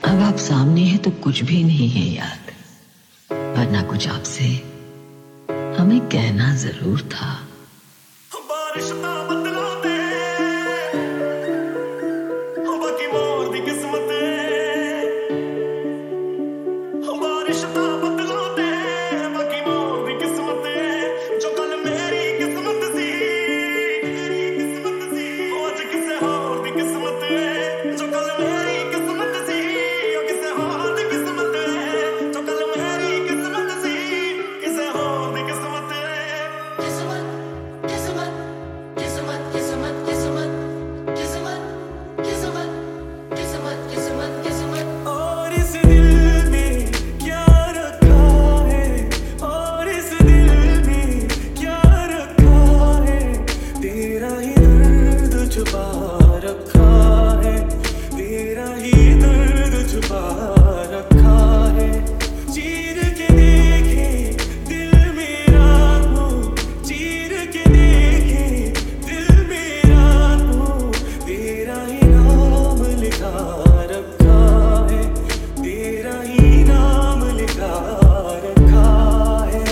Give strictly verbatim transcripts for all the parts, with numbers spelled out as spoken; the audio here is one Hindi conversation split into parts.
अब आप सामने हैं तो कुछ भी नहीं है याद, वरना कुछ आपसे हमें कहना जरूर था। बारिश ना बदला दे, बाकी मोर दी किस्मत। बारिश ना बदला दे, बाकी मोर दी किस्मत। जो कल मेरी किस्मत सी, मेरी किस्मत सी, आज किसे और दी किस्मत। जो कल मेरी किस्मत सी, ओ किसे और दी किस्मत। जो कल मेरी किस्मत सी, किसे और दी किस्मत। छुपा रखा है, तेरा ही दर्द छुपा रखा है। चीर के देखे दिल मेरा तो, चीर के देखे दिल मेरा तो, तेरा ही नाम लिखा रखा है, तेरा ही नाम लिखा रखा है।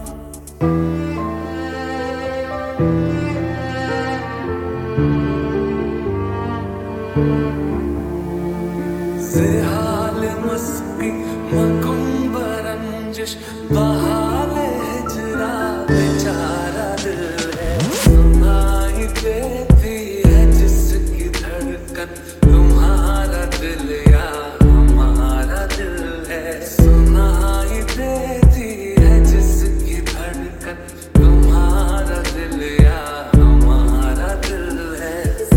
ज़िहाल मस्की मकुंब रंजिश बहाल हिजरा बेचारा दिल है। सुनाई देती है जिसकी धड़कन, तुम्हारा दिल या हमारा दिल है। सुनाई देती है जिसकी धड़कन, तुम्हारा दिल या हमारा दिल है।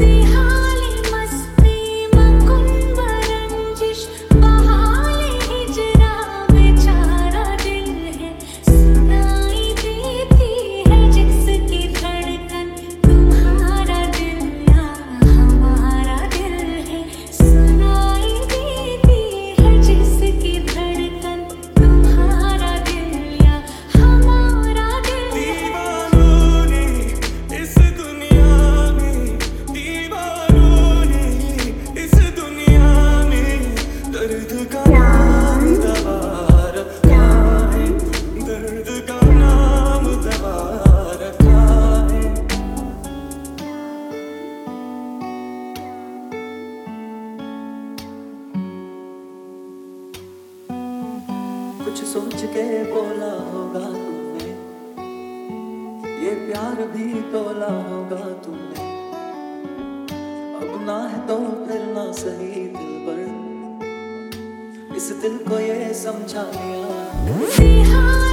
कुछ सोच के बोला होगा तुमने, ये प्यार भी तोला होगा तुमने। अब ना है तो फिर ना सही दिल पर, इस दिल को ये समझा लिया।